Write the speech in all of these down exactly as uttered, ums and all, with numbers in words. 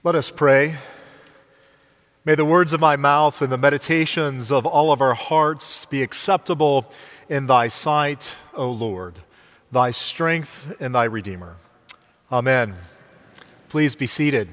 Let us pray. May the words of my mouth and the meditations of all of our hearts be acceptable in thy sight, O Lord, thy strength and thy Redeemer. Amen. Please be seated.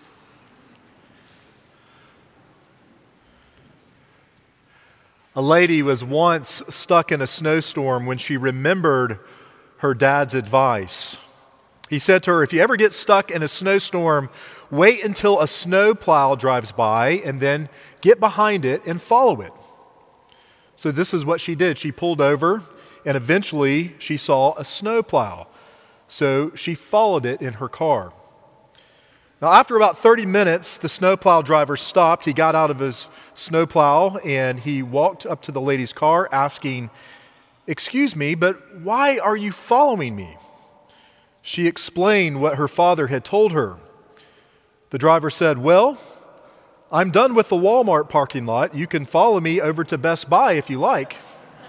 A lady was once stuck in a snowstorm when she remembered her dad's advice. He said to her, if you ever get stuck in a snowstorm, wait until a snowplow drives by and then get behind it and follow it. So this is what she did. She pulled over and eventually she saw a snowplow. So she followed it in her car. Now after about thirty minutes, the snowplow driver stopped. He got out of his snowplow and he walked up to the lady's car asking, "Excuse me, but why are you following me?" She explained what her father had told her. The driver said, "Well, I'm done with the Walmart parking lot. You can follow me over to Best Buy if you like."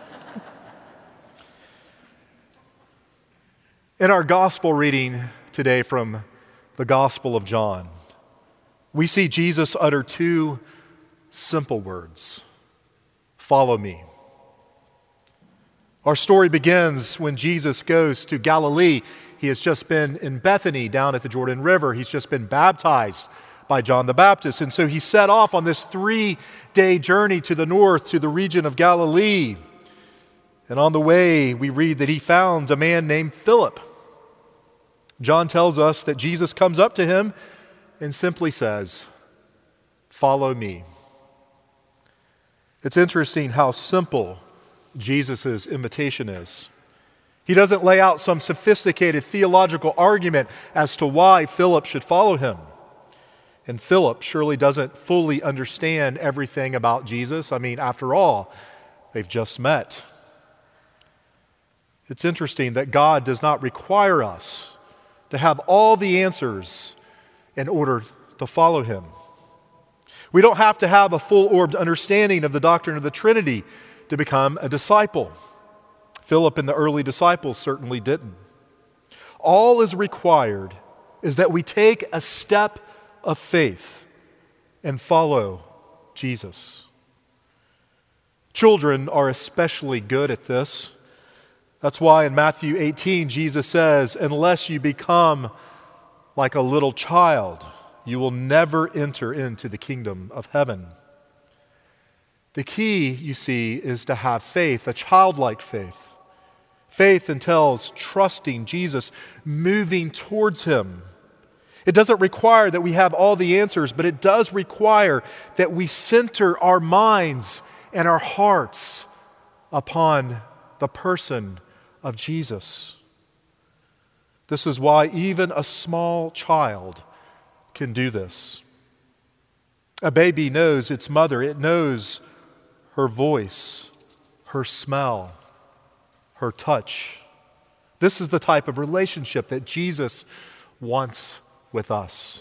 In our gospel reading today from the Gospel of John, we see Jesus utter two simple words: follow me. Our story begins when Jesus goes to Galilee. He has just been in Bethany down at the Jordan River. He's just been baptized by John the Baptist. And so he set off on this three-day journey to the north, to the region of Galilee. And on the way, we read that he found a man named Philip. John tells us that Jesus comes up to him and simply says, "Follow me." It's interesting how simple Jesus' invitation is. He doesn't lay out some sophisticated theological argument as to why Philip should follow him. And Philip surely doesn't fully understand everything about Jesus. I mean, after all, they've just met. It's interesting that God does not require us to have all the answers in order to follow him. We don't have to have a full-orbed understanding of the doctrine of the Trinity to become a disciple. Philip and the early disciples certainly didn't. All is required is that we take a step of faith and follow Jesus. Children are especially good at this. That's why in Matthew eighteen, Jesus says, "Unless you become like a little child, you will never enter into the kingdom of heaven." The key, you see, is to have faith, a childlike faith. Faith entails trusting Jesus, moving towards him. It doesn't require that we have all the answers, but it does require that we center our minds and our hearts upon the person of Jesus. This is why even a small child can do this. A baby knows its mother. It knows her voice, her smell, her touch. This is the type of relationship that Jesus wants with us.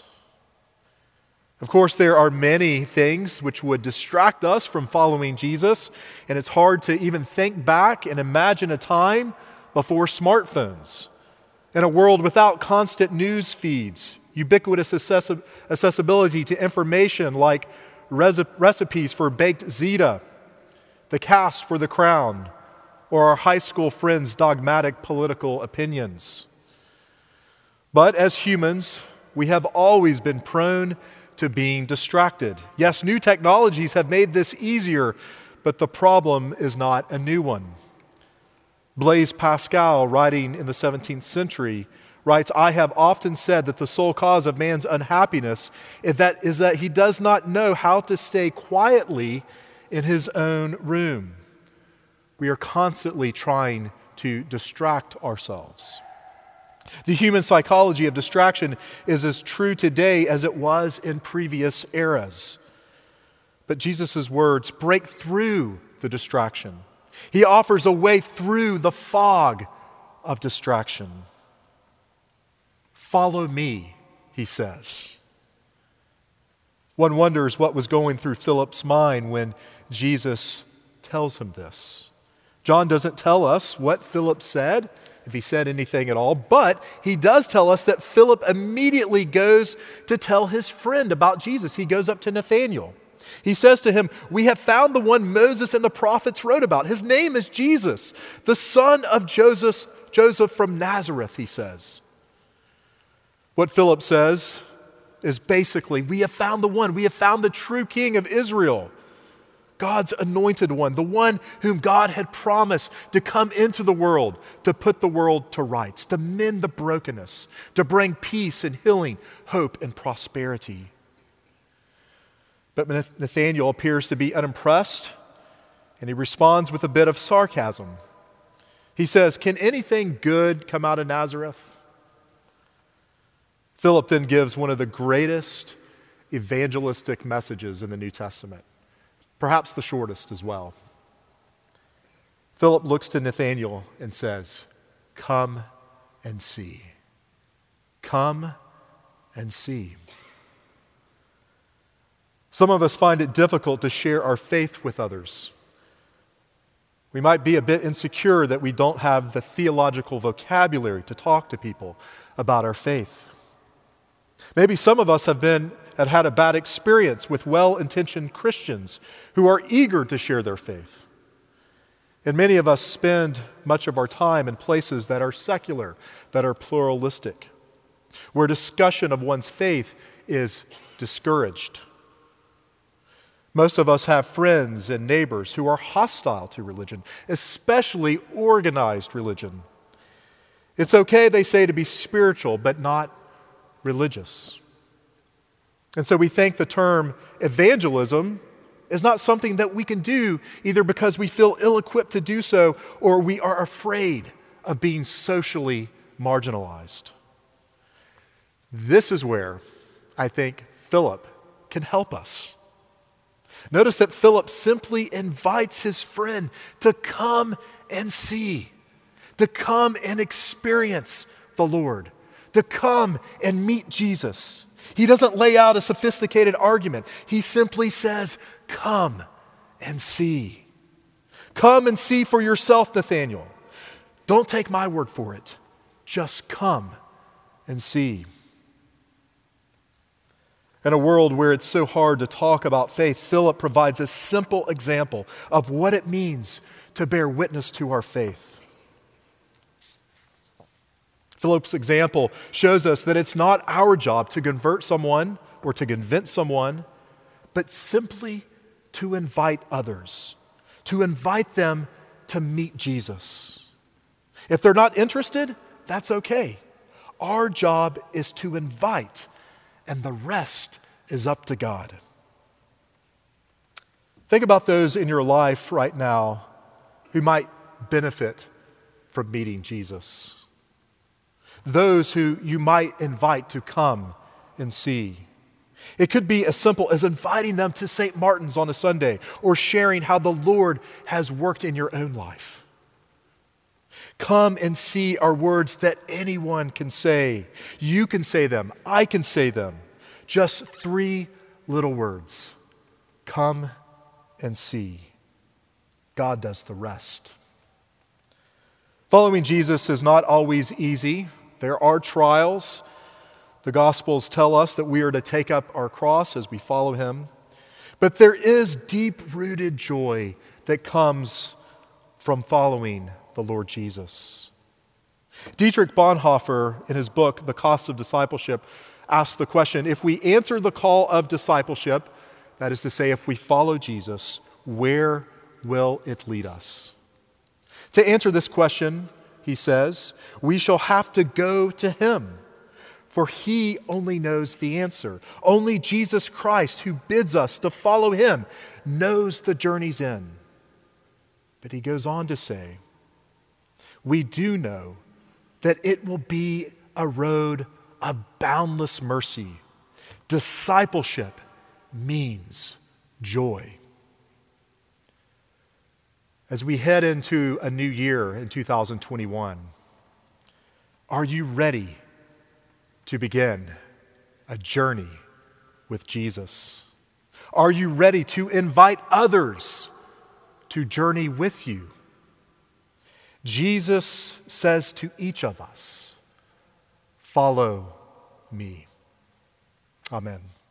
Of course, there are many things which would distract us from following Jesus, and it's hard to even think back and imagine a time before smartphones. In a world without constant news feeds, ubiquitous accessi- accessibility to information like res- recipes for baked ziti, the cast for The Crown, or our high school friends' dogmatic political opinions. But as humans, we have always been prone to being distracted. Yes, new technologies have made this easier, but the problem is not a new one. Blaise Pascal, writing in the seventeenth century, writes, "I have often said that the sole cause of man's unhappiness is that, is that he does not know how to stay quietly in his own room." We are constantly trying to distract ourselves. The human psychology of distraction is as true today as it was in previous eras. But Jesus' words break through the distraction. He offers a way through the fog of distraction. "Follow me," he says. One wonders what was going through Philip's mind when Jesus tells him this. John doesn't tell us what Philip said if he said anything at all, but he does tell us that Philip immediately goes to tell his friend about Jesus. He goes up to Nathanael. He says to him, "We have found the one Moses and the prophets wrote about. His name is Jesus, the son of Joseph, Joseph from Nazareth," he says. What Philip says is basically, we have found the one. We have found the true king of Israel, God's anointed one, the one whom God had promised to come into the world, to put the world to rights, to mend the brokenness, to bring peace and healing, hope and prosperity. But Nathanael appears to be unimpressed, and he responds with a bit of sarcasm. He says, "Can anything good come out of Nazareth?" Philip then gives one of the greatest evangelistic messages in the New Testament, perhaps the shortest as well. Philip looks to Nathanael and says, "Come and see. Come and see." Some of us find it difficult to share our faith with others. We might be a bit insecure that we don't have the theological vocabulary to talk to people about our faith. Maybe some of us have been have had a bad experience with well-intentioned Christians who are eager to share their faith. And many of us spend much of our time in places that are secular, that are pluralistic, where discussion of one's faith is discouraged. Most of us have friends and neighbors who are hostile to religion, especially organized religion. It's okay, they say, to be spiritual, but not religious. And so we think the term evangelism is not something that we can do either because we feel ill-equipped to do so or we are afraid of being socially marginalized. This is where I think Philip can help us. Notice that Philip simply invites his friend to come and see, to come and experience the Lord, to come and meet Jesus. He doesn't lay out a sophisticated argument. He simply says, "Come and see. Come and see for yourself, Nathanael. Don't take my word for it. Just come and see." In a world where it's so hard to talk about faith, Philip provides a simple example of what it means to bear witness to our faith. Philip's example shows us that it's not our job to convert someone or to convince someone, but simply to invite others, to invite them to meet Jesus. If they're not interested, that's okay. Our job is to invite, and the rest is up to God. Think about those in your life right now who might benefit from meeting Jesus. Those who you might invite to come and see. It could be as simple as inviting them to Saint Martin's on a Sunday or sharing how the Lord has worked in your own life. Come and see are words that anyone can say. You can say them. I can say them. Just three little words. Come and see. God does the rest. Following Jesus is not always easy. There are trials. The Gospels tell us that we are to take up our cross as we follow Him. But there is deep-rooted joy that comes from following the Lord Jesus. Dietrich Bonhoeffer, in his book, The Cost of Discipleship, asks the question, if we answer the call of discipleship, that is to say, if we follow Jesus, where will it lead us? To answer this question, he says, we shall have to go to Him, for He only knows the answer. Only Jesus Christ, who bids us to follow Him, knows the journey's end. But he goes on to say, we do know that it will be a road of boundless mercy. Discipleship means joy. As we head into a new year in two thousand twenty-one, are you ready to begin a journey with Jesus? Are you ready to invite others to journey with you? Jesus says to each of us, follow me. Amen.